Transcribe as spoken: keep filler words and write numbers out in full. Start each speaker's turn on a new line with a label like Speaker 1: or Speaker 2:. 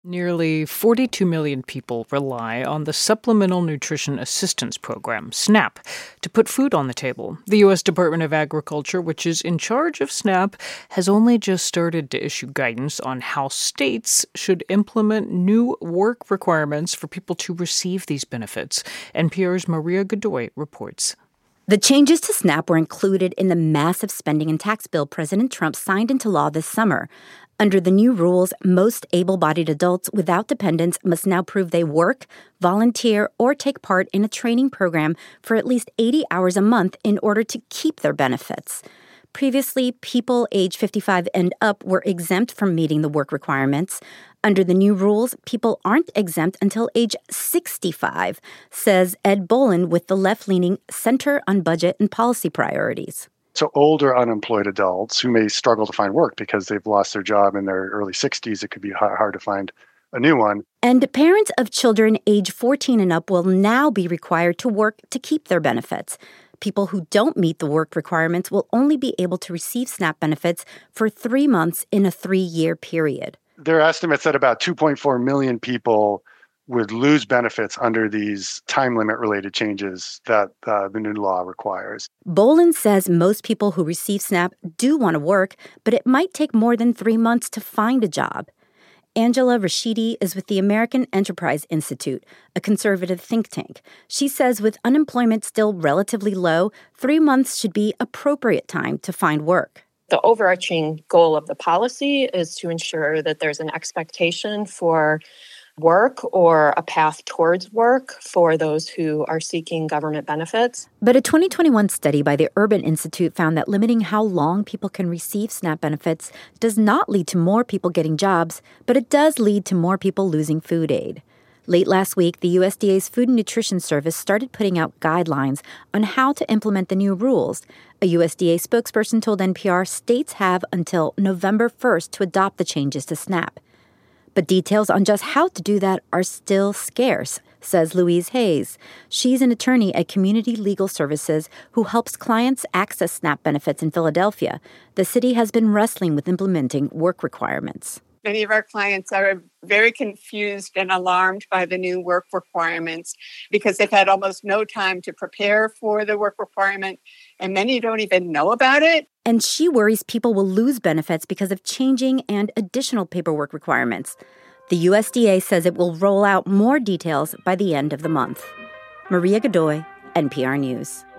Speaker 1: Nearly forty-two million people rely on the Supplemental Nutrition Assistance Program, SNAP, to put food on the table. The U S Department of Agriculture, which is in charge of SNAP, has only just started to issue guidance on how states should implement new work requirements for people to receive these benefits. N P R's Maria Godoy reports.
Speaker 2: The changes to SNAP were included in the massive spending and tax bill President Trump signed into law this summer. Under the new rules, most able-bodied adults without dependents must now prove they work, volunteer, or take part in a training program for at least eighty hours a month in order to keep their benefits. Previously, people age fifty-five and up were exempt from meeting the work requirements. Under the new rules, people aren't exempt until age sixty-five, says Ed Bolin with the left-leaning Center on Budget and Policy Priorities.
Speaker 3: So older unemployed adults who may struggle to find work because they've lost their job in their early sixties, it could be hard to find a new one.
Speaker 2: And parents of children age fourteen and up will now be required to work to keep their benefits. People who don't meet the work requirements will only be able to receive SNAP benefits for three months in a three-year period.
Speaker 3: There are estimates that about two point four million people would lose benefits under these time limit related changes that uh, the new law requires.
Speaker 2: Bolin says most people who receive SNAP do want to work, but it might take more than three months to find a job. Angela Rashidi is with the American Enterprise Institute, a conservative think tank. She says with unemployment still relatively low, three months should be appropriate time to find work.
Speaker 4: The overarching goal of the policy is to ensure that there's an expectation for work or a path towards work for those who are seeking government benefits.
Speaker 2: But a twenty twenty-one study by the Urban Institute found that limiting how long people can receive SNAP benefits does not lead to more people getting jobs, but it does lead to more people losing food aid. Late last week, the U S D A's Food and Nutrition Service started putting out guidelines on how to implement the new rules. A U S D A spokesperson told N P R states have until November first to adopt the changes to SNAP. But details on just how to do that are still scarce, says Louise Hayes. She's an attorney at Community Legal Services who helps clients access SNAP benefits in Philadelphia. The city has been wrestling with implementing work requirements.
Speaker 5: Many of our clients are very confused and alarmed by the new work requirements because they've had almost no time to prepare for the work requirement, and many don't even know about it.
Speaker 2: And she worries people will lose benefits because of changing and additional paperwork requirements. The U S D A says it will roll out more details by the end of the month. Maria Godoy, N P R News.